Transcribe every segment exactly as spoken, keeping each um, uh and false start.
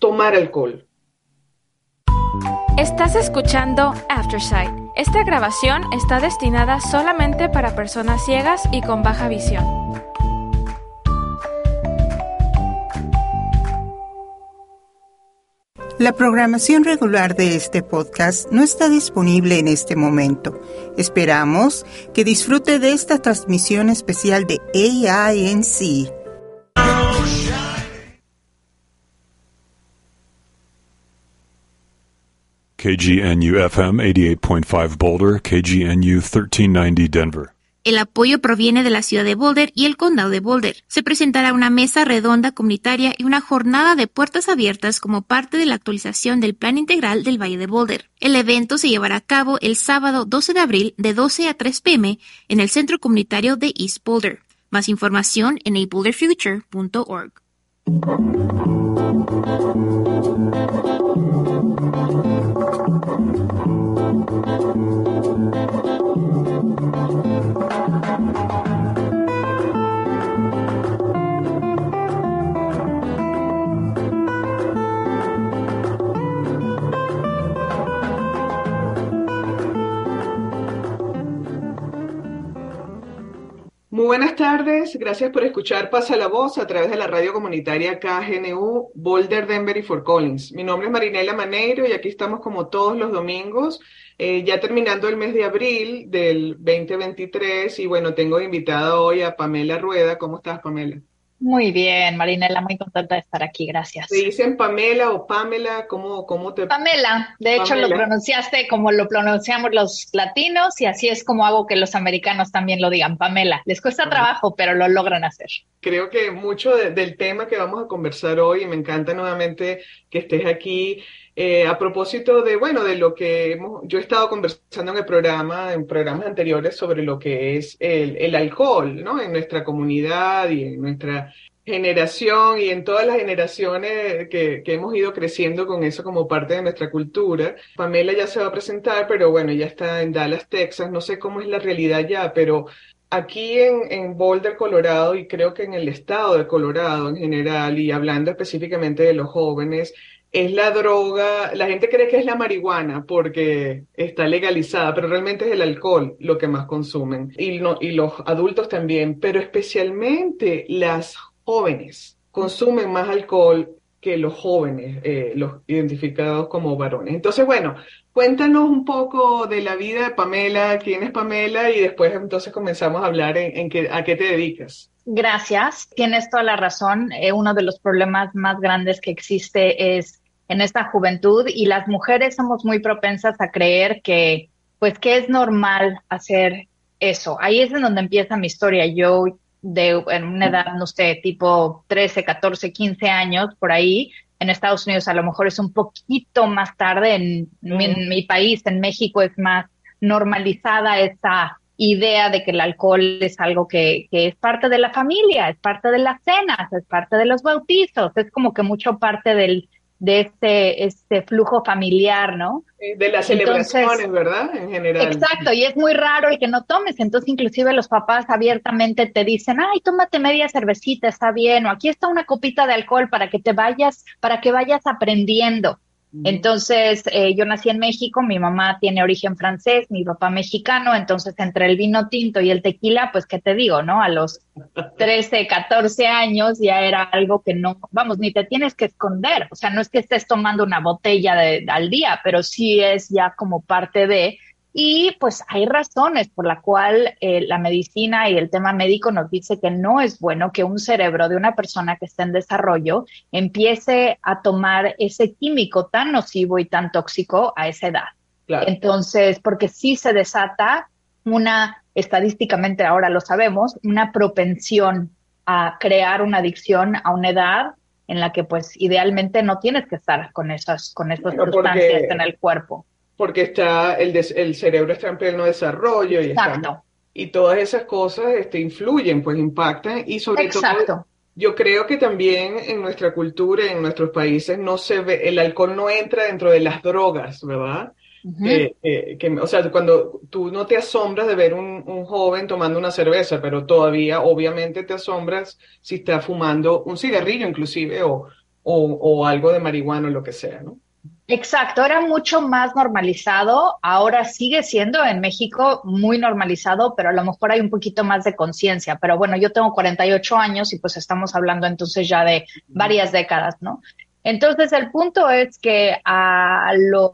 tomar alcohol. Estás escuchando Aftersight. Esta grabación está destinada solamente para personas ciegas y con baja visión. La programación regular de este podcast no está disponible en este momento. Esperamos que disfrute de esta transmisión especial de A I N C. K G N U F M eighty-eight point five Boulder, K G N U thirteen ninety Denver. El apoyo proviene de la ciudad de Boulder y el condado de Boulder. Se presentará una mesa redonda comunitaria y una jornada de puertas abiertas como parte de la actualización del Plan Integral del Valle de Boulder. El evento se llevará a cabo el sábado doce de abril de doce a tres p m en el centro comunitario de East Boulder. Más información en a boulder future punto org. Muy buenas tardes, gracias por escuchar Pasa la Voz a través de la radio comunitaria K G N U, Boulder, Denver y Fort Collins. Mi nombre es Marinela Maneiro y aquí estamos como todos los domingos, eh, ya terminando el mes de abril del veinte veintitrés y bueno, tengo invitada hoy a Pamela Rueda. ¿Cómo estás, Pamela? Muy bien, Marinela, muy contenta de estar aquí, gracias. ¿Te dicen Pamela o Pamela? ¿Cómo, cómo te...? Pamela, de hecho Pamela. Lo pronunciaste como lo pronunciamos los latinos y así es como hago que los americanos también lo digan, Pamela. Les cuesta Pamela. Trabajo, pero lo logran hacer. Creo que mucho de, del tema que vamos a conversar hoy, y me encanta nuevamente que estés aquí, eh, a propósito de, bueno, de lo que hemos, yo he estado conversando en el programa, en programas anteriores sobre lo que es el, el alcohol, ¿no? En nuestra comunidad y en nuestra generación y en todas las generaciones que, que hemos ido creciendo con eso como parte de nuestra cultura. Pamela ya se va a presentar, pero bueno, ya está en Dallas, Texas, no sé cómo es la realidad ya, pero aquí en, en Boulder, Colorado, y creo que en el estado de Colorado en general, y hablando específicamente de los jóvenes, es la droga, la gente cree que es la marihuana porque está legalizada, pero realmente es el alcohol lo que más consumen, y, no, y los adultos también, pero especialmente las jóvenes consumen más alcohol que los jóvenes, eh, los identificados como varones. Entonces, bueno, cuéntanos un poco de la vida de Pamela, quién es Pamela, y después entonces comenzamos a hablar en, en qué, a qué te dedicas. Gracias, tienes toda la razón. Eh, uno de los problemas más grandes que existe es en esta juventud, y las mujeres somos muy propensas a creer que, pues, que es normal hacer eso. Ahí es en donde empieza mi historia. Yo, de en una edad, no sé, tipo trece, catorce, quince años, por ahí, en Estados Unidos a lo mejor es un poquito más tarde, en, mm. mi, en mi país, en México, es más normalizada esa idea de que el alcohol es algo que, que es parte de la familia, es parte de las cenas, es parte de los bautizos, es como que mucho parte del de este, este flujo familiar, ¿no? De las celebraciones, entonces, ¿verdad? En general. Exacto, y es muy raro el que no tomes, entonces inclusive los papás abiertamente te dicen, ay, tómate media cervecita, está bien, o aquí está una copita de alcohol para que te vayas, para que vayas aprendiendo. Entonces, eh, yo nací en México, mi mamá tiene origen francés, mi papá mexicano, entonces entre el vino tinto y el tequila, pues, ¿qué te digo, no? A los trece, catorce años ya era algo que no, vamos, ni te tienes que esconder, o sea, no es que estés tomando una botella de, al día, pero sí es ya como parte de... Y pues hay razones por la cual eh, la medicina y el tema médico nos dice que no es bueno que un cerebro de una persona que está en desarrollo empiece a tomar ese químico tan nocivo y tan tóxico a esa edad. Claro. Entonces, porque sí se desata una, estadísticamente ahora lo sabemos, una propensión a crear una adicción a una edad en la que pues idealmente no tienes que estar con esas, con esas bueno, sustancias porque... en el cuerpo. Porque está el, des, el cerebro está en pleno desarrollo y, está, y todas esas cosas este, influyen, pues impactan y sobre Exacto. todo yo creo que también en nuestra cultura, en nuestros países no se ve, el alcohol no entra dentro de las drogas, ¿verdad? Uh-huh. Eh, eh, que, o sea, cuando tú no te asombras de ver un, un joven tomando una cerveza, pero todavía obviamente te asombras si está fumando un cigarrillo inclusive o o, o algo de marihuana o lo que sea, ¿no? Exacto, era mucho más normalizado, ahora sigue siendo en México muy normalizado, pero a lo mejor hay un poquito más de conciencia. Pero bueno, yo tengo cuarenta y ocho años y pues estamos hablando entonces ya de varias décadas, ¿no? Entonces el punto es que a los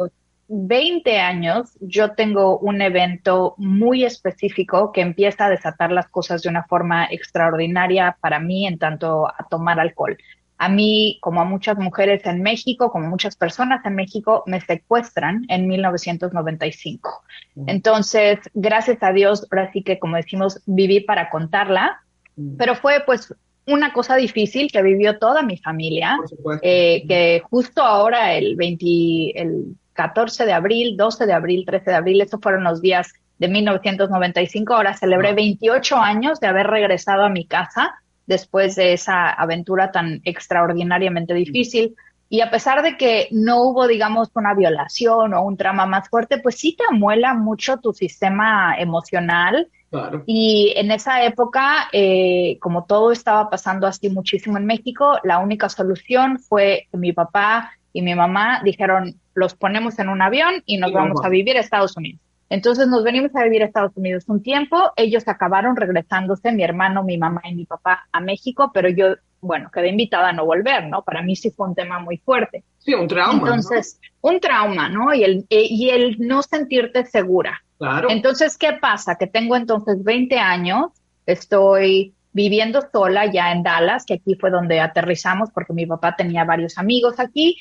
veinte años yo tengo un evento muy específico que empieza a desatar las cosas de una forma extraordinaria para mí en tanto a tomar alcohol. A mí, como a muchas mujeres en México, como muchas personas en México, me secuestran en mil novecientos noventa y cinco. Entonces, gracias a Dios, ahora sí que, como decimos, viví para contarla, pero fue pues una cosa difícil que vivió toda mi familia, Por supuesto. eh, que justo ahora, el veinte, el catorce de abril, doce de abril, trece de abril, esos fueron los días de mil novecientos noventa y cinco, ahora celebré veintiocho años de haber regresado a mi casa después de esa aventura tan extraordinariamente difícil. Y a pesar de que no hubo, digamos, una violación o un trauma más fuerte, pues sí te amuela mucho tu sistema emocional. Claro. Y en esa época, eh, como todo estaba pasando así muchísimo en México, la única solución fue que mi papá y mi mamá dijeron, los ponemos en un avión y nos Y vamos vamos. a vivir a Estados Unidos. Entonces nos venimos a vivir a Estados Unidos un tiempo, ellos acabaron regresándose, mi hermano, mi mamá y mi papá a México, pero yo, bueno, quedé invitada a no volver, ¿no? Para mí sí fue un tema muy fuerte. Sí, un trauma. Entonces, ¿no? Un trauma, ¿no? Y el, eh, y el no sentirte segura. Claro. Entonces, ¿qué pasa? Que tengo entonces veinte años, estoy viviendo sola ya en Dallas, que aquí fue donde aterrizamos porque mi papá tenía varios amigos aquí,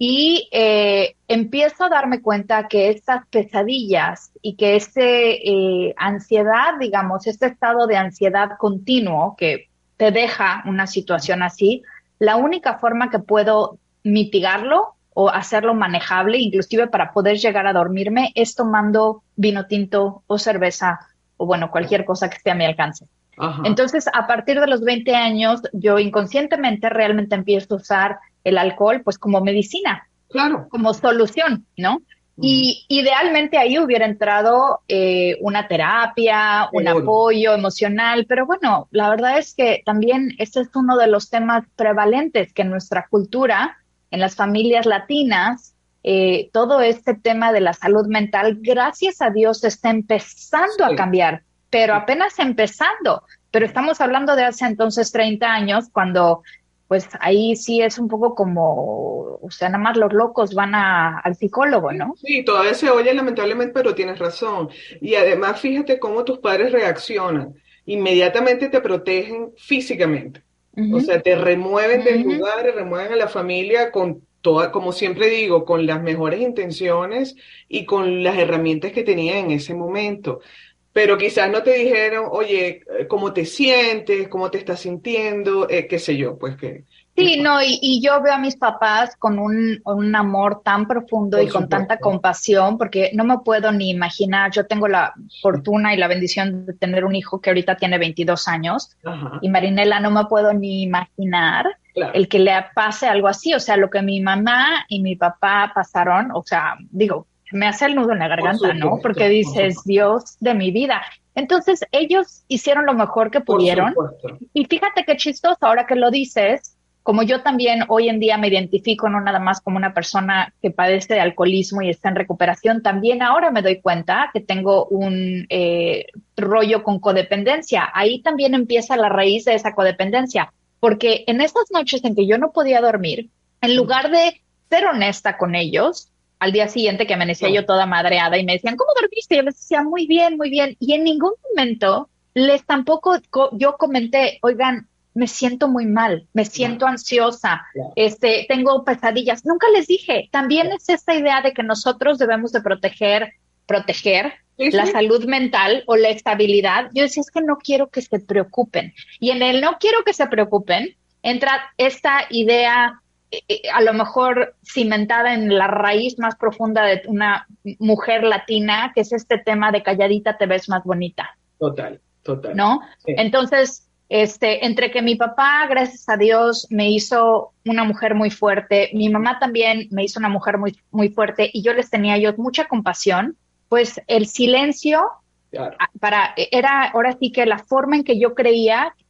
y eh, empiezo a darme cuenta que estas pesadillas y que este eh, ansiedad, digamos, este estado de ansiedad continuo que te deja una situación así, la única forma que puedo mitigarlo o hacerlo manejable, inclusive para poder llegar a dormirme, es tomando vino tinto o cerveza o, bueno, cualquier cosa que esté a mi alcance. Ajá. Entonces, a partir de los veinte años, yo inconscientemente realmente empiezo a usar el alcohol pues como medicina, Claro. como solución, ¿no? Mm. Y idealmente ahí hubiera entrado eh, una terapia, un Seguro. apoyo emocional, pero bueno, la verdad es que también este es uno de los temas prevalentes que en nuestra cultura, en las familias latinas, eh, todo este tema de la salud mental, gracias a Dios, está empezando Sí. a cambiar, pero apenas empezando. Pero estamos hablando de hace entonces treinta años, cuando pues ahí sí es un poco como, o sea, nada más los locos van a, al psicólogo, ¿no? Sí, todavía se oye lamentablemente, pero tienes razón. Y además, fíjate cómo tus padres reaccionan. Inmediatamente te protegen físicamente. Uh-huh. O sea, te remueven del Uh-huh. lugar, remueven a la familia con toda, como siempre digo, con las mejores intenciones y con las herramientas que tenían en ese momento. Pero quizás no te dijeron, oye, eh, ¿cómo te sientes? ¿Cómo te estás sintiendo? Eh, qué sé yo, pues que... Sí, que- no, y, y yo veo a mis papás con un, un amor tan profundo Por y con tanta supuesto. compasión, porque no me puedo ni imaginar, yo tengo la fortuna y la bendición de tener un hijo que ahorita tiene veintidós años, Ajá, y Marinela, no me puedo ni imaginar claro. el que le pase algo así, o sea, lo que mi mamá y mi papá pasaron, o sea, digo, me hace el nudo en la garganta, ¿no? supuesto, Porque por dices, supuesto. Dios de mi vida. Entonces, ellos hicieron lo mejor que Por pudieron. supuesto. Y fíjate qué chistoso, ahora que lo dices, como yo también hoy en día me identifico no nada más como una persona que padece de alcoholismo y está en recuperación, también ahora me doy cuenta que tengo un eh, rollo con codependencia. Ahí también empieza la raíz de esa codependencia, porque en esas noches en que yo no podía dormir, en lugar de ser honesta con ellos, al día siguiente que amanecía No. yo toda madreada y me decían, ¿cómo dormiste? Yo les decía, muy bien, muy bien. Y en ningún momento les tampoco co- yo comenté, oigan, me siento muy mal, me siento ansiosa, Claro. este, tengo pesadillas. Nunca les dije. También Claro. es esta idea de que nosotros debemos de proteger, proteger Sí, la sí. salud mental o la estabilidad. Yo decía, es que no quiero que se preocupen. Y en el no quiero que se preocupen entra esta idea eh, a lo mejor cimentada en la raíz más profunda de una mujer latina, que es este tema de calladita te ves más bonita, Total, total. ¿no? Sí. Entonces, este, entre que mi papá, gracias a Dios, me hizo una mujer muy fuerte, mi mamá también me hizo una mujer muy, muy fuerte y yo les tenía yo mucha compasión, pues el silencio Claro. para, era ahora sí que la forma en que yo creía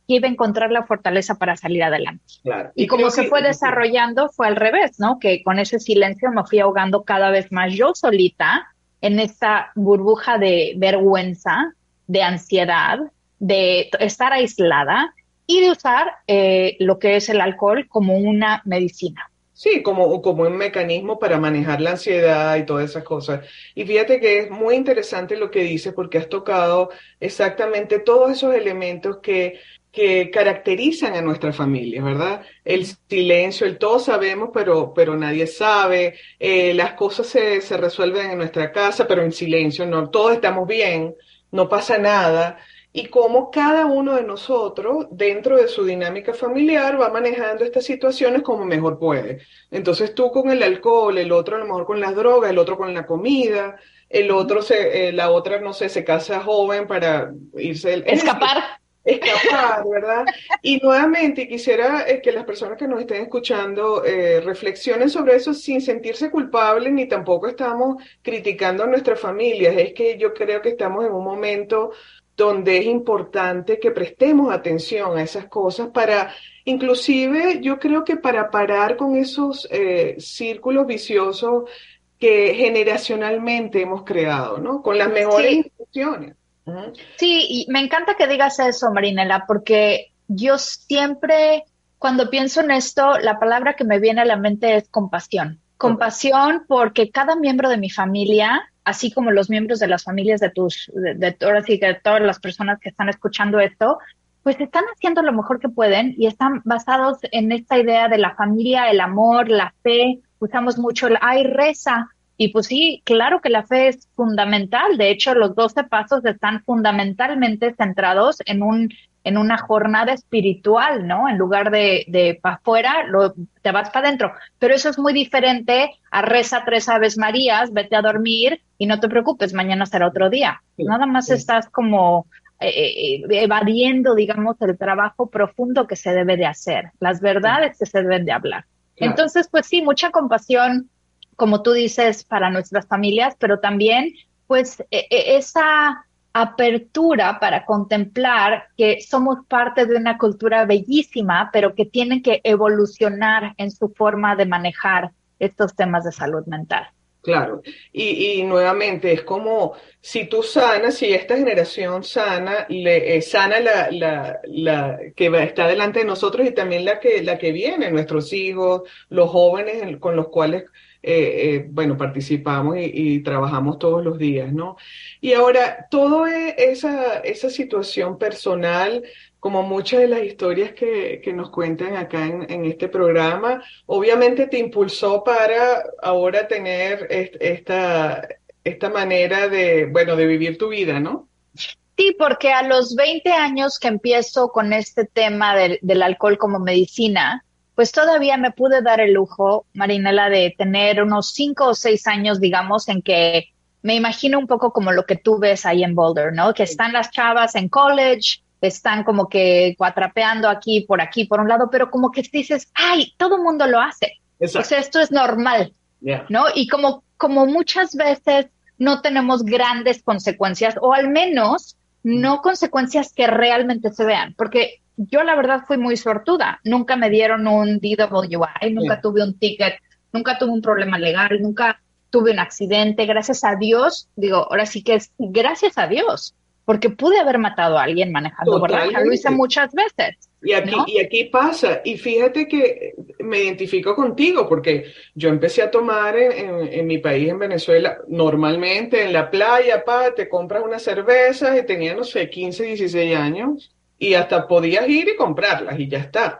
que iba a encontrar la fortaleza para salir adelante. Claro. Y, y como se fue desarrollando, fue al revés, ¿no? Que con ese silencio me fui ahogando cada vez más yo solita en esta burbuja de vergüenza, de ansiedad, de estar aislada y de usar eh, lo que es el alcohol como una medicina. Sí, como, como un mecanismo para manejar la ansiedad y todas esas cosas. Y fíjate que es muy interesante lo que dices porque has tocado exactamente todos esos elementos que, que caracterizan a nuestra familia, ¿verdad? El silencio, el todos sabemos, pero, pero nadie sabe. Eh, las cosas se, se resuelven en nuestra casa, pero en silencio, no, todos estamos bien, no pasa nada. Y cómo cada uno de nosotros, dentro de su dinámica familiar, va manejando estas situaciones como mejor puede. Entonces tú con el alcohol, el otro a lo mejor con las drogas, el otro con la comida, el otro, se, eh, la otra, no sé, se casa joven para irse... Escapar. Escapar, ¿verdad? Y nuevamente quisiera eh, que las personas que nos estén escuchando eh, reflexionen sobre eso sin sentirse culpables, ni tampoco estamos criticando a nuestras familias. Es que yo creo que estamos en un momento donde es importante que prestemos atención a esas cosas para, inclusive yo creo que para parar con esos eh, círculos viciosos que generacionalmente hemos creado, ¿no? Con las mejores Sí. intenciones. Uh-huh. Sí, y me encanta que digas eso, Marinela, porque yo siempre, cuando pienso en esto, la palabra que me viene a la mente es compasión. Compasión porque cada miembro de mi familia, así como los miembros de las familias de tus, de, de, ahora sí, de todas las personas que están escuchando esto, pues están haciendo lo mejor que pueden y están basados en esta idea de la familia, el amor, la fe. Usamos mucho el ay, reza. Y pues sí, claro que la fe es fundamental. De hecho, los doce pasos están fundamentalmente centrados en un en una jornada espiritual, ¿no? En lugar de, de para afuera, lo, te vas para adentro. Pero eso es muy diferente a reza tres Aves Marías, vete a dormir y no te preocupes, mañana será otro día. Sí, Nada más sí. estás como eh, evadiendo, digamos, el trabajo profundo que se debe de hacer, las verdades sí. que se deben de hablar. Claro. Entonces, pues sí, mucha compasión, como tú dices, para nuestras familias, pero también, pues, eh, esa apertura para contemplar que somos parte de una cultura bellísima, pero que tienen que evolucionar en su forma de manejar estos temas de salud mental. Claro, y, y nuevamente es como si tú sanas, si esta generación sana, le eh, sana la, la, la que va, está delante de nosotros y también la que, la que viene, nuestros hijos, los jóvenes con los cuales Eh, eh, bueno, participamos y, y trabajamos todos los días, ¿no? Y ahora, toda esa, esa situación personal, como muchas de las historias que, que nos cuentan acá en, en este programa, obviamente te impulsó para ahora tener est, esta, esta manera de, bueno, de vivir tu vida, ¿no? Sí, porque a los veinte años que empiezo con este tema del, del alcohol como medicina, pues todavía me pude dar el lujo, Marinela, de tener unos cinco o seis años, digamos, en que me imagino un poco como lo que tú ves ahí en Boulder, ¿no? Que están las chavas en college, están como que cuatrapeando aquí, por aquí, por un lado, pero como que dices, ¡ay, todo el mundo lo hace! Exacto. O sea, esto es normal, yeah. ¿no? Y como, como muchas veces no tenemos grandes consecuencias, o al menos no consecuencias que realmente se vean, porque yo la verdad fui muy suertuda, nunca me dieron un D W I, nunca yeah. tuve un ticket, nunca tuve un problema legal, nunca tuve un accidente, gracias a Dios, digo, ahora sí que es gracias a Dios, porque pude haber matado a alguien manejando borracha, lo hice muchas veces. Y aquí, ¿no? y aquí pasa, y fíjate que me identifico contigo, porque yo empecé a tomar en, en, en mi país, en Venezuela, normalmente en la playa, pa, te compras una cerveza y tenía, no sé, quince, dieciséis años, y hasta podías ir y comprarlas y ya está.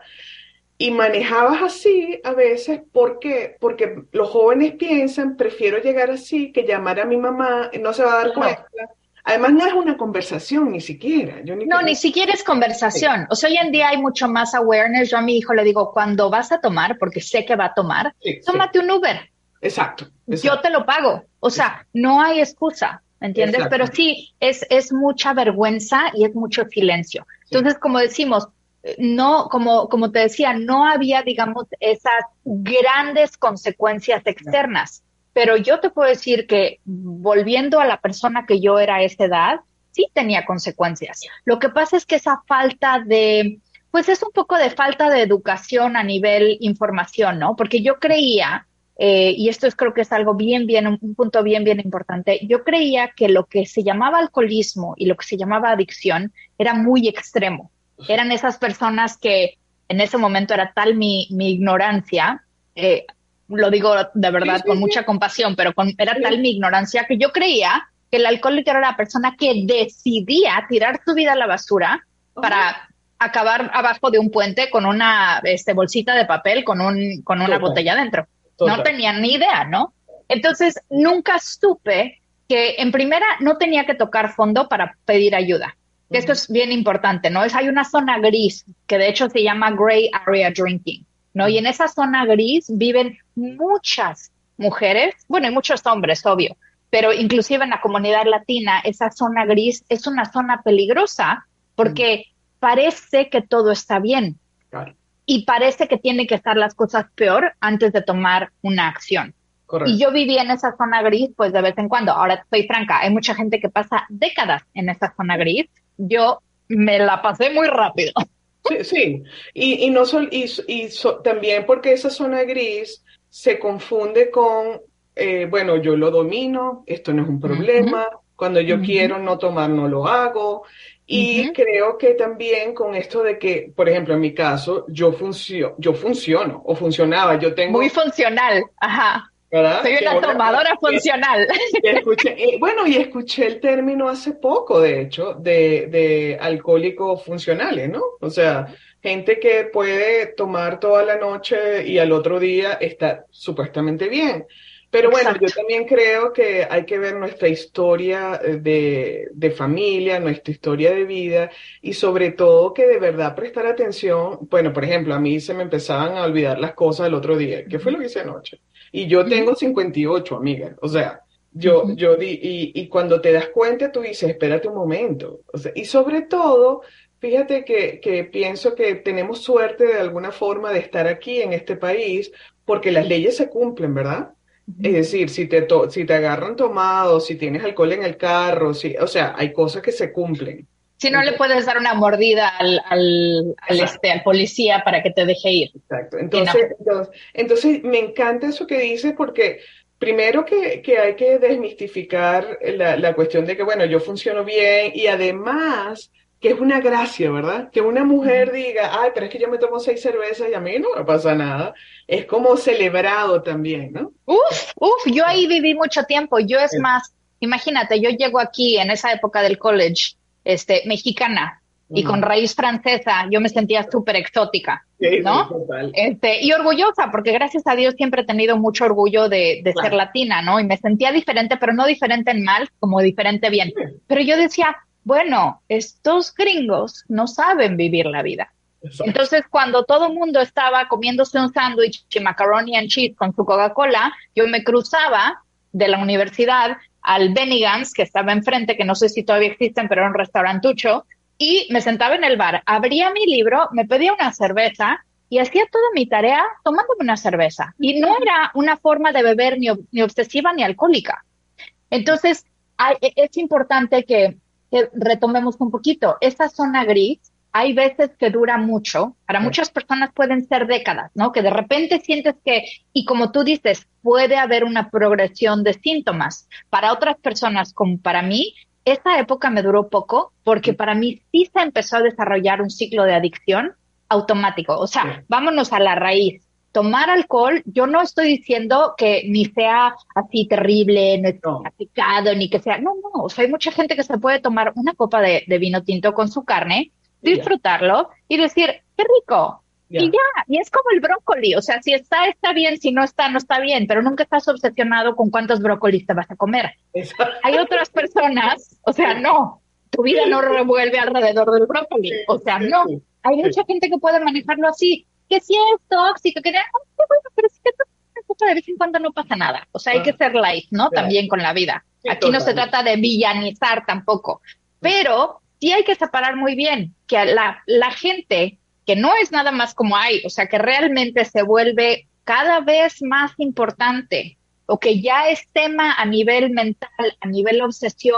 Y manejabas así a veces, ¿por qué? Porque los jóvenes piensan, prefiero llegar así que llamar a mi mamá, no se va a dar no. cuenta. Además, no es una conversación ni siquiera. Yo ni no, ni siquiera es conversación. Sí. O sea, hoy en día hay mucho más awareness. Yo a mi hijo le digo, cuando vas a tomar, porque sé que va a tomar, sí, tómate sí. un Uber. Exacto, exacto. Yo te lo pago. O sea, exacto. no hay excusa, ¿entiendes? Exacto. Pero sí, es, es mucha vergüenza y es mucho silencio. Sí. Entonces, como decimos, no, como, como te decía, no había, digamos, esas grandes consecuencias externas. No. Pero yo te puedo decir que volviendo a la persona que yo era a esa edad, sí tenía consecuencias. Lo que pasa es que esa falta de, pues es un poco de falta de educación a nivel información, ¿no? Porque yo creía, eh, y esto es creo que es algo bien, bien, un, un punto bien, bien importante, yo creía que lo que se llamaba alcoholismo y lo que se llamaba adicción era muy extremo. Eran esas personas que en ese momento era tal mi, mi ignorancia, eh, lo digo de verdad Sí, sí, con sí. mucha compasión, pero con, era tal mi ignorancia que yo creía que el alcohólico era la persona que decidía tirar su vida a la basura para acabar abajo de un puente con una este, bolsita de papel con, un, con una Total, botella dentro. total. No tenía ni idea, ¿no? Entonces, nunca supe que en primera no tenía que tocar fondo para pedir ayuda. Que esto es bien importante, ¿no? Es, hay una zona gris que de hecho se llama Gray Area Drinking, ¿no? Y en esa zona gris viven muchas mujeres, bueno, y muchos hombres, obvio, pero inclusive en la comunidad latina, esa zona gris es una zona peligrosa porque parece que todo está bien. Claro, Y parece que tienen que estar las cosas peor antes de tomar una acción. correcto. Y yo viví en esa zona gris, pues de vez en cuando. Ahora estoy franca, hay mucha gente que pasa décadas en esa zona gris. Yo me la pasé muy rápido. Sí, sí. Y, y, no sol- y, y so- también porque esa zona gris se confunde con, eh, bueno, yo lo domino, esto no es un problema, cuando yo Ujú. quiero no tomar no lo hago. Y Ujú. creo que también con esto de que, por ejemplo, en mi caso, yo funcio, yo funciono o funcionaba, yo tengo, Muy funcional, ajá. ¿verdad? Soy Que una una- tomadora que- funcional. Y escuché, eh, bueno, y escuché el término hace poco, de hecho, de, de alcohólicos funcionales, ¿no? O sea, gente que puede tomar toda la noche y al otro día está supuestamente bien. Pero bueno, yo Exacto. también creo que hay que ver nuestra historia eh, de, de familia, nuestra historia de vida y sobre todo que de verdad prestar atención. Bueno, por ejemplo, a mí se me empezaban a olvidar las cosas el otro día. ¿Qué fue lo que hice anoche? Y yo tengo cincuenta y ocho, amiga. O sea, yo, Ujú. yo di, y, y cuando te das cuenta, tú dices, espérate un momento. O sea, y sobre todo, fíjate que, que pienso que tenemos suerte de alguna forma de estar aquí en este país, porque las leyes se cumplen, ¿verdad? Es decir, si te, to- si te agarran tomado, si tienes alcohol en el carro, si, o sea, hay cosas que se cumplen. Si no le Entonces, puedes dar una mordida al, al, al, exacto. este, al policía para que te deje ir. Exacto. Y no. Entonces, entonces, entonces me encanta eso que dices porque primero que, que hay que desmistificar la, la cuestión de que, bueno, yo funciono bien y además que es una gracia, ¿verdad? Que una mujer diga, ay, pero es que yo me tomo seis cervezas y a mí no me pasa nada. Es como celebrado también, ¿no? Uf, uf, yo ahí viví mucho tiempo. Yo es más, imagínate, yo llego aquí en esa época del college, este, mexicana y con Ujú. raíz francesa, yo me sentía súper exótica, Sí, sí, ¿no? total. Este, y orgullosa, porque gracias a Dios siempre he tenido mucho orgullo de, de ser Claro. latina, ¿no? Y me sentía diferente, pero no diferente en mal, como diferente bien. Pero yo decía, bueno, estos gringos no saben vivir la vida. Exacto. Entonces, cuando todo el mundo estaba comiéndose un sándwich de macaroni and cheese con su Coca-Cola, yo me cruzaba de la universidad al Bennigan's, que estaba enfrente, que no sé si todavía existen, pero era un restaurantucho, y me sentaba en el bar, abría mi libro, me pedía una cerveza y hacía toda mi tarea tomándome una cerveza. Y no era una forma de beber ni, ni obsesiva ni alcohólica. Entonces, hay, es importante que, que retomemos un poquito. Esa zona gris, hay veces que dura mucho. Para muchas personas pueden ser décadas, ¿no? Que de repente sientes que, y como tú dices, puede haber una progresión de síntomas. Para otras personas, como para mí, esa época me duró poco porque para mí sí se empezó a desarrollar un ciclo de adicción automático. O sea, vámonos a la raíz. Tomar alcohol, yo no estoy diciendo que ni sea así terrible, no es No. pecado, ni que sea, no, no, o sea, hay mucha gente que se puede tomar una copa de, de vino tinto con su carne, Y ya. disfrutarlo y decir, qué rico, Ya. y ya, y es como el brócoli, o sea, si está, está bien, si no está, no está bien, pero nunca estás obsesionado con cuántos brócolis te vas a comer. Exacto. Hay otras personas, o sea, no, tu vida no revuelve alrededor del brócoli, o sea, Sí, no, sí. hay mucha gente que puede manejarlo así, que si es tóxico, que no, qué bueno, pero si te tomas una copa de vez en cuando no pasa nada, o sea, hay que ser light, ¿no? Claro. También con la vida. Sí, Aquí no se total. trata de villanizar tampoco, pero sí hay que separar muy bien que a la, la gente que no es nada más como hay, o sea, que realmente se vuelve cada vez más importante o que ya es tema a nivel mental, a nivel obsesión,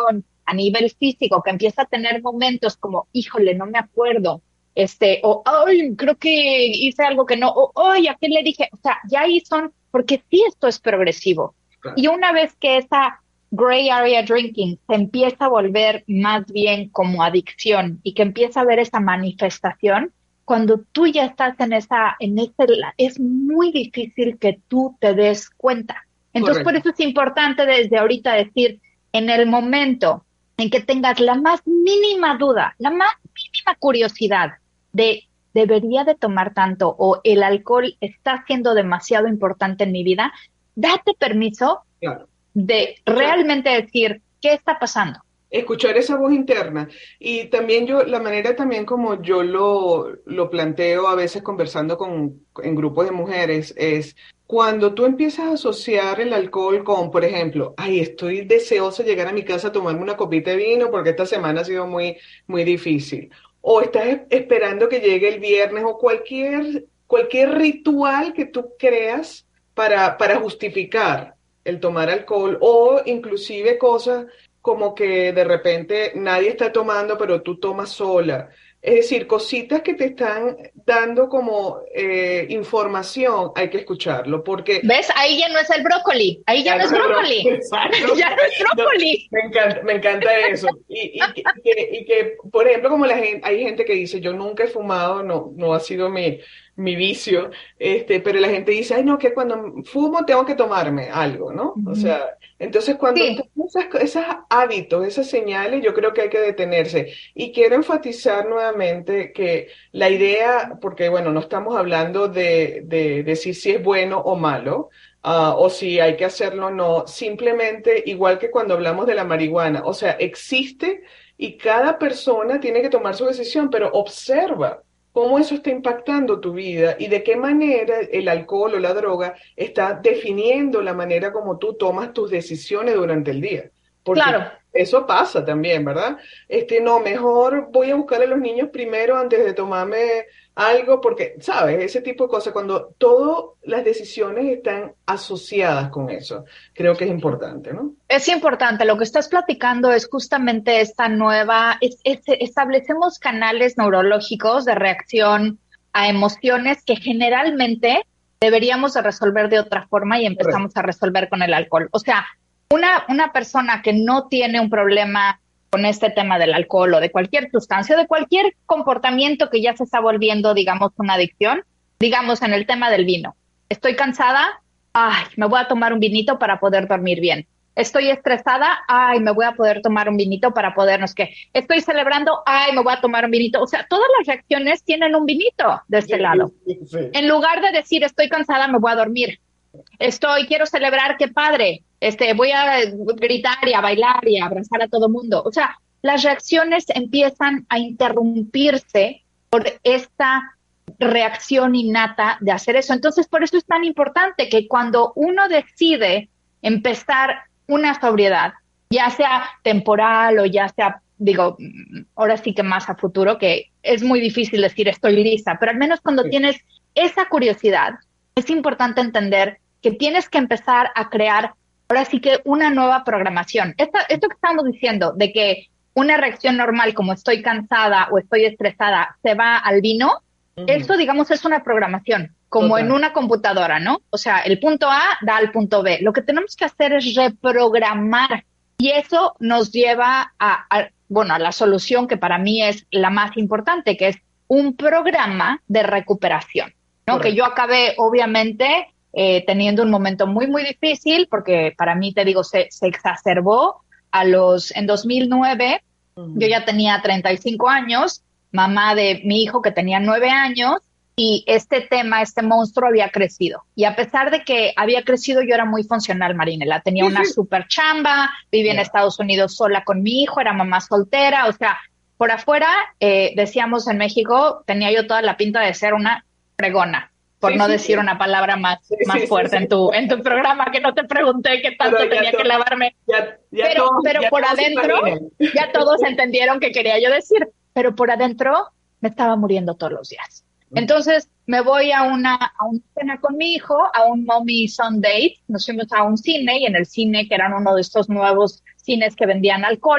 a nivel físico, que empieza a tener momentos como, híjole, no me acuerdo, este, o, ay, creo que hice algo que no, o, ay, ¿a qué le dije? O sea, ya ahí son, porque sí esto es progresivo. Claro. Y una vez que esa gray area drinking se empieza a volver más bien como adicción y que empieza a ver esa manifestación, cuando tú ya estás en esa, en ese, es muy difícil que tú te des cuenta. Entonces, Correcto. por eso es importante desde ahorita decir, en el momento en que tengas la más mínima duda, la más mínima curiosidad de debería de tomar tanto o el alcohol está siendo demasiado importante en mi vida, date permiso Claro. de realmente decir, ¿qué está pasando? Escuchar esa voz interna. Y también yo, la manera también como yo lo, lo planteo a veces conversando con, en grupos de mujeres es cuando tú empiezas a asociar el alcohol con, por ejemplo, ay, estoy deseosa de llegar a mi casa a tomarme una copita de vino porque esta semana ha sido muy, muy difícil. O estás es- esperando que llegue el viernes o cualquier, cualquier ritual que tú creas para, para justificar el tomar alcohol o inclusive cosas como que de repente nadie está tomando, pero tú tomas sola. Es decir, cositas que te están dando como eh, información, hay que escucharlo, porque ¿Ves? Ahí ya no es el brócoli, ahí ya no es brócoli, Exacto. ya no es No, brócoli. me encanta, me encanta eso. Y, y, que, y que- y que, por ejemplo, como la gente, hay gente que dice, yo nunca he fumado, no, no ha sido mi, mi vicio, este, pero la gente dice, ay, no, que cuando fumo tengo que tomarme algo, ¿no? O sea, entonces cuando Sí. esas, esos hábitos, esas señales, yo creo que hay que detenerse. Y quiero enfatizar nuevamente que la idea, porque bueno, no estamos hablando de, de decir si es bueno o malo, uh, o si hay que hacerlo o no, simplemente igual que cuando hablamos de la marihuana, o sea, existe y cada persona tiene que tomar su decisión, pero observa cómo eso está impactando tu vida y de qué manera el alcohol o la droga está definiendo la manera como tú tomas tus decisiones durante el día. Porque Claro. eso pasa también, ¿verdad? Este, no, mejor voy a buscar a los niños primero antes de tomarme algo, porque, ¿sabes? Ese tipo de cosas, cuando todas las decisiones están asociadas con eso, creo que es importante, ¿no? Es importante, lo que estás platicando es justamente esta nueva, es, es- establecemos canales neurológicos de reacción a emociones que generalmente deberíamos de resolver de otra forma y empezamos a resolver con el alcohol. O sea, una, una persona que no tiene un problema con este tema del alcohol o de cualquier sustancia, o de cualquier comportamiento que ya se está volviendo, digamos, una adicción, digamos, en el tema del vino. Estoy cansada, ay, me voy a tomar un vinito para poder dormir bien. Estoy estresada, ay, me voy a poder tomar un vinito para poder, no sé qué. Estoy celebrando, ay, me voy a tomar un vinito. O sea, todas las reacciones tienen un vinito de este lado. Sí, sí. En lugar de decir, estoy cansada, me voy a dormir. Estoy, quiero celebrar, qué padre. Este, voy a gritar y a bailar y a abrazar a todo mundo. O sea, las reacciones empiezan a interrumpirse por esta reacción innata de hacer eso. Entonces, por eso es tan importante que cuando uno decide empezar una sobriedad, ya sea temporal o ya sea, digo, ahora sí que más a futuro, que es muy difícil decir estoy lista, pero al menos cuando Sí. tienes esa curiosidad, es importante entender que tienes que empezar a crear, ahora sí que una nueva programación. Esto, esto que estamos diciendo, de que una reacción normal como estoy cansada o estoy estresada se va al vino, Ujú. esto, digamos, es una programación, como Total. en una computadora, ¿no? O sea, el punto A da al punto B. Lo que tenemos que hacer es reprogramar y eso nos lleva a, a, bueno, a la solución que para mí es la más importante, que es un programa de recuperación, ¿no? Correcto. Que yo acabé, obviamente, eh, teniendo un momento muy, muy difícil, porque para mí, te digo, se, se exacerbó a los, en dos mil nueve, Ujú. yo ya tenía treinta y cinco años, mamá de mi hijo que tenía nueve años, y este tema, este monstruo había crecido. Y a pesar de que había crecido, yo era muy funcional, Marinela. Tenía Sí, una sí. super chamba, vivía en Ya. Estados Unidos sola con mi hijo, era mamá soltera, o sea, por afuera, eh, decíamos en México, tenía yo toda la pinta de ser una fregona, por Sí, no sí, decir sí. una palabra más, Sí, más sí, fuerte sí, sí. en tu, en tu programa, que no te pregunté qué tanto Pero ya tenía to- que lavarme. Ya, ya Pero, todos, pero ya por todos se adentro, imaginan. ya todos entendieron qué quería yo decir, pero por adentro me estaba muriendo todos los días. Entonces me voy a una, a una cena con mi hijo, a un mommy son date, nos fuimos a un cine y en el cine, que eran uno de estos nuevos cines que vendían alcohol,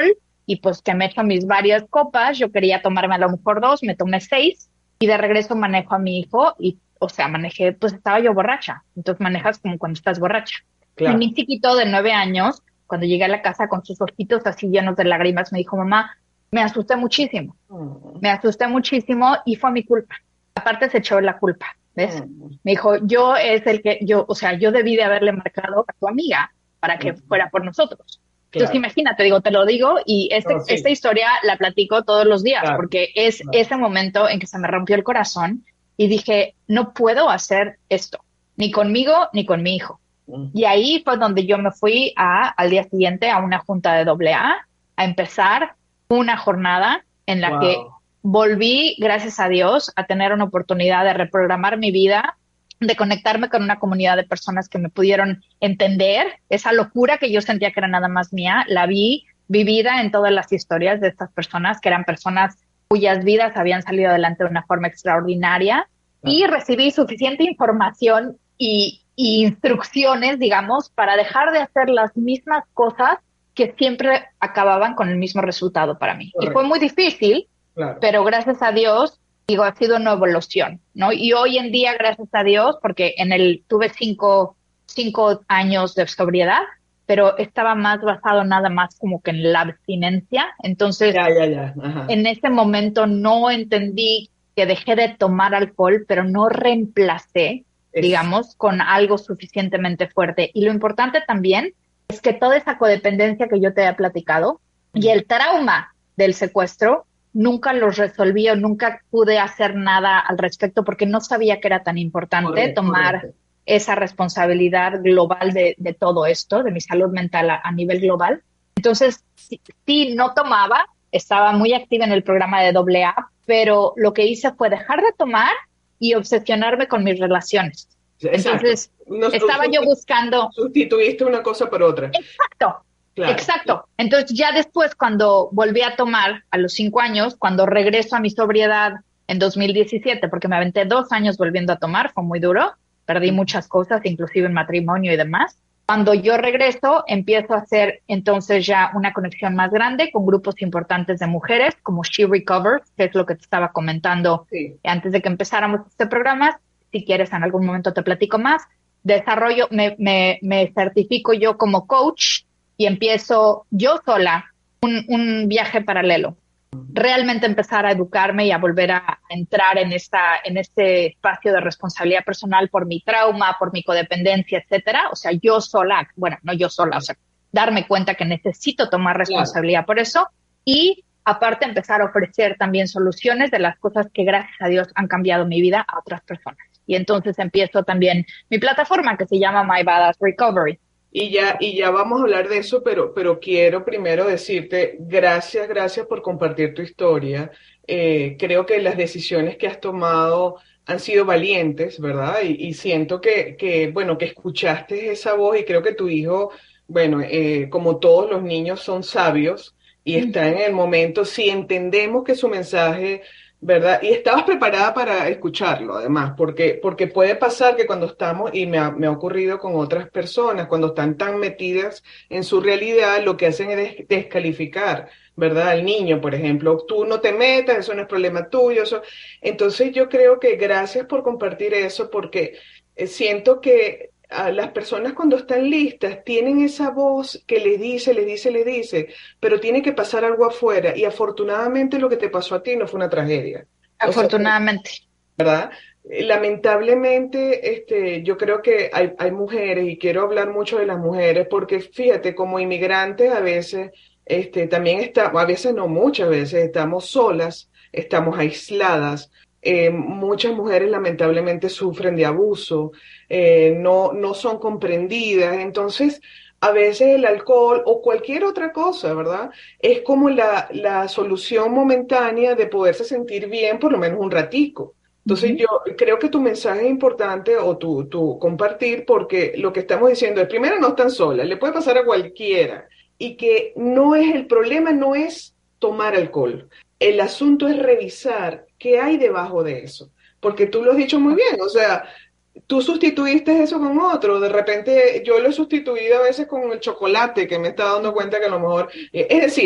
y pues que me echo mis varias copas, yo quería tomarme a lo mejor dos, me tomé seis y de regreso manejo a mi hijo y, o sea, manejé, pues estaba yo borracha, entonces manejas como cuando estás borracha. Claro. Y mi chiquito de nueve años, cuando llegué a la casa con sus ojitos así llenos de lágrimas, me dijo, mamá, me asusté muchísimo, Mm. me asusté muchísimo y fue mi culpa. Aparte se echó la culpa, ¿ves? Mm. Me dijo, yo es el que, yo, o sea, yo debí de haberle marcado a tu amiga para que Mm. fuera por nosotros. Claro. Entonces imagínate, digo, te lo digo y este, No, sí. esta historia la platico todos los días Claro, porque es claro. ese momento en que se me rompió el corazón y dije, no puedo hacer esto, ni conmigo ni con mi hijo. Mm. Y ahí fue donde yo me fui a, al día siguiente a una junta de doble A, a empezar una jornada en la Wow. que volví, gracias a Dios, a tener una oportunidad de reprogramar mi vida, de conectarme con una comunidad de personas que me pudieron entender. Esa locura que yo sentía que era nada más mía, la vi vivida en todas las historias de estas personas, que eran personas cuyas vidas habían salido adelante de una forma extraordinaria, y recibí suficiente información y, y instrucciones, digamos, para dejar de hacer las mismas cosas que siempre acababan con el mismo resultado para mí. Correcto. Y fue muy difícil, Claro. pero gracias a Dios, digo, ha sido una evolución, ¿no? Y hoy en día, gracias a Dios, porque en el tuve cinco, cinco años de sobriedad, pero estaba más basado nada más como que en la abstinencia. Entonces, Ya, ya, ya. Ajá. en ese momento no entendí que dejé de tomar alcohol, pero no reemplacé, Es- digamos, con algo suficientemente fuerte. Y lo importante también es que toda esa codependencia que yo te he platicado y el trauma del secuestro, nunca los resolví o nunca pude hacer nada al respecto porque no sabía que era tan importante Correcto, tomar correcto. esa responsabilidad global de, de todo esto, de mi salud mental a, a nivel global. Entonces, sí, sí, no tomaba, estaba muy activa en el programa de doble A, pero lo que hice fue dejar de tomar y obsesionarme con mis relaciones. Exacto. Entonces, No- estaba yo susti- buscando... Sustituiste una cosa por otra. Exacto, Claro. exacto. Entonces, ya después, cuando volví a tomar a los cinco años, cuando regreso a mi sobriedad en dos mil diecisiete, porque me aventé dos años volviendo a tomar, fue muy duro, perdí muchas cosas, inclusive en matrimonio y demás. Cuando yo regreso, empiezo a hacer entonces ya una conexión más grande con grupos importantes de mujeres, como She Recovers, que es lo que te estaba comentando Sí. antes de que empezáramos este programa. Si quieres, en algún momento te platico más. Desarrollo, me, me, me certifico yo como coach y empiezo yo sola un, un viaje paralelo. Realmente empezar a educarme y a volver a entrar en esta, en este espacio de responsabilidad personal por mi trauma, por mi codependencia, etcétera. O sea, yo sola, bueno, no yo sola, o sea, darme cuenta que necesito tomar responsabilidad por eso y aparte empezar a ofrecer también soluciones de las cosas que gracias a Dios han cambiado mi vida a otras personas. Y entonces empiezo también mi plataforma que se llama My Badass Recovery. Y ya, y ya vamos a hablar de eso, pero, pero quiero primero decirte gracias, gracias por compartir tu historia. Eh, creo que las decisiones que has tomado han sido valientes, ¿verdad? Y, y siento que, que, bueno, que escuchaste esa voz y creo que tu hijo, bueno, eh, como todos los niños son sabios y está en el momento, si entendemos que su mensaje, ¿verdad? Y estabas preparada para escucharlo, además, porque, porque puede pasar que cuando estamos, y me ha, me ha ocurrido con otras personas, cuando están tan metidas en su realidad, lo que hacen es des- descalificar, ¿verdad? Al niño, por ejemplo, tú no te metas, eso no es problema tuyo, eso. Entonces yo creo que gracias por compartir eso, porque eh, siento que a las personas cuando están listas tienen esa voz que les dice, les dice, les dice, pero tiene que pasar algo afuera y afortunadamente lo que te pasó a ti no fue una tragedia. O sea, Afortunadamente. ¿verdad? Eh, Lamentablemente, este, yo creo que hay, hay mujeres, y quiero hablar mucho de las mujeres, porque fíjate, como inmigrantes a veces, este, también estamos, a veces no, muchas veces estamos solas, estamos aisladas. Eh, muchas mujeres lamentablemente sufren de abuso, eh, no, no son comprendidas, entonces a veces el alcohol o cualquier otra cosa, ¿verdad? Es como la, la solución momentánea de poderse sentir bien por lo menos un ratico. Entonces Ujú. yo creo que tu mensaje es importante o tu, tu compartir porque lo que estamos diciendo es, primero, no están solas, le puede pasar a cualquiera y que no es el problema, no es tomar alcohol. El asunto es revisar qué hay debajo de eso, porque tú lo has dicho muy bien, o sea, tú sustituiste eso con otro, de repente yo lo he sustituido a veces con el chocolate, que me está dando cuenta que a lo mejor, eh, es decir,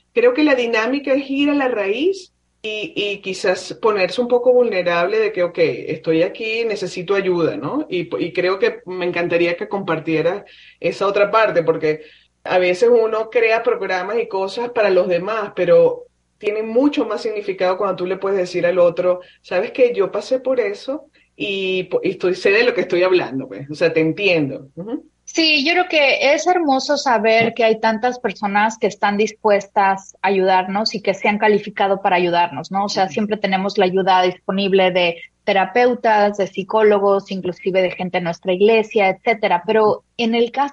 creo que la dinámica es ir a la raíz y, y quizás ponerse un poco vulnerable de que, ok, estoy aquí, necesito ayuda, ¿no? Y, y creo que me encantaría que compartiera esa otra parte, porque a veces uno crea programas y cosas para los demás, pero tiene mucho más significado cuando tú le puedes decir al otro, sabes que yo pasé por eso y, y estoy, sé de lo que estoy hablando, pues, o sea, te entiendo. Uh-huh. Sí, yo creo que es hermoso saber que hay tantas personas que están dispuestas a ayudarnos y que se han calificado para ayudarnos, ¿no? O sea, siempre tenemos la ayuda disponible de terapeutas, de psicólogos, inclusive de gente de nuestra iglesia, etcétera. Pero en el caso